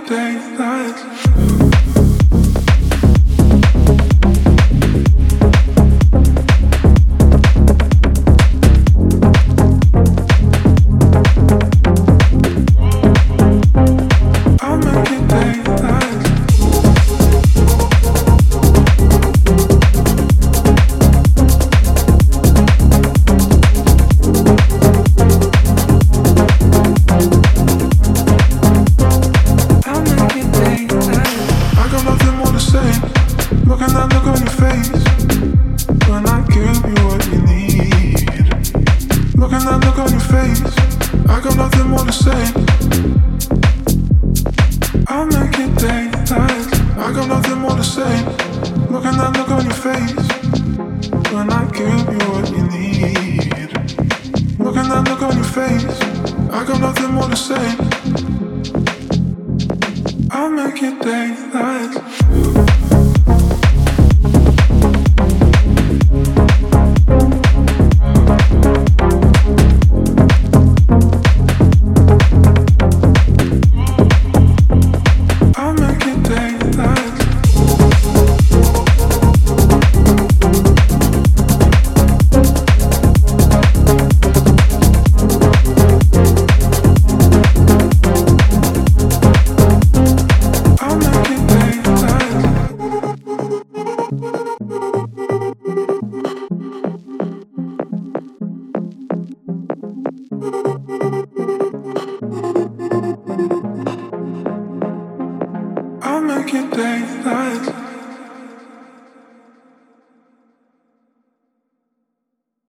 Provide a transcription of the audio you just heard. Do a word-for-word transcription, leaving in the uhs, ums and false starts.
daylight. Look at that look on your face when I give you what you need. Look at that look on your face. I got nothing more to say. I'll make it daylight. I got nothing more to say. Look at that look on your face when I give you what you need. Look at that look on your face. I got nothing more to say. I'll make it daylight. I'll make it daylight.